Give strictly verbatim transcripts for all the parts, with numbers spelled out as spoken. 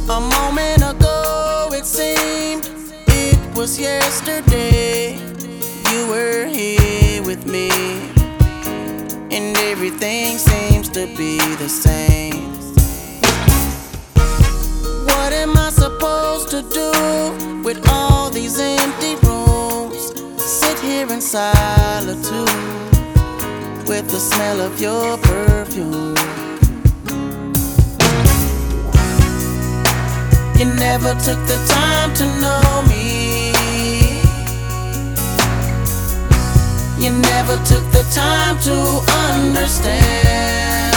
A moment ago it seemed it was yesterday. You were here with me, and everything seems to be the same. What am I supposed to do with all these empty rooms? Sit here in solitude with the smell of your perfume. You never took the time to know me. You never took the time to understand.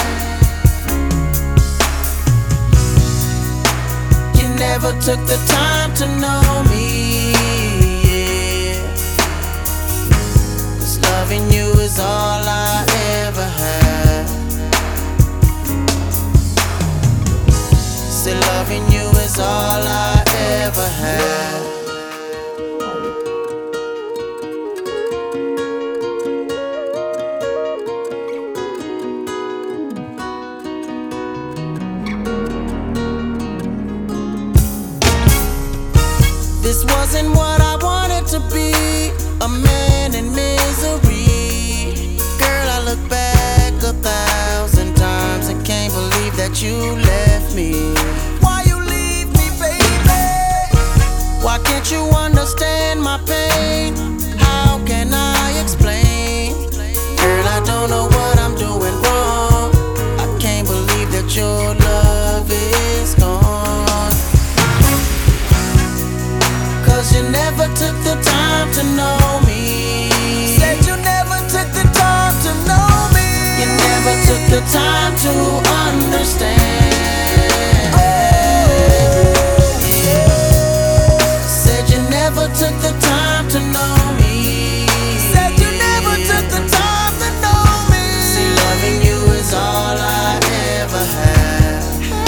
You never took the time to know me, yeah. 'Cause loving you is all I ever had. Say loving you is all I ever had. This wasn't what I wanted to be, a man in misery. Girl, I look back a thousand times and can't believe that you left me. Why you leave me, baby? Why can't you understand my pain? How can I explain? Girl, I don't know what I'm doing wrong. I can't believe that your love is gone. 'Cause you never took the time to know me. Said you never took the time to know me. You never took the time to understand. Oh, yeah. Said you never took the time to know me. Said you never took the time to know me. See, loving you is all I ever had.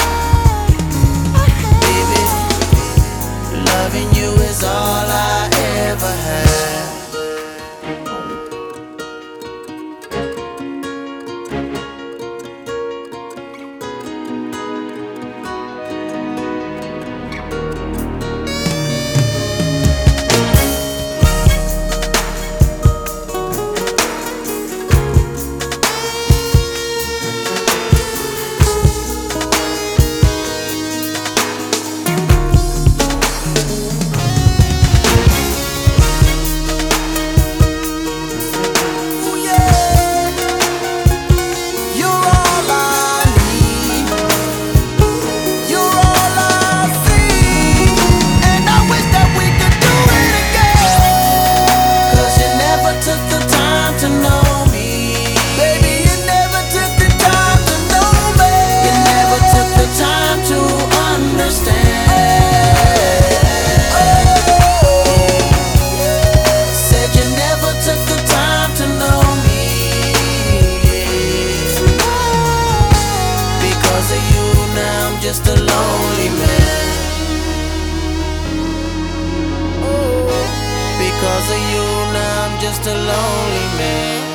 Baby, loving you is all I ever had. Just a lonely man. Oh, because of you now I'm just a lonely man.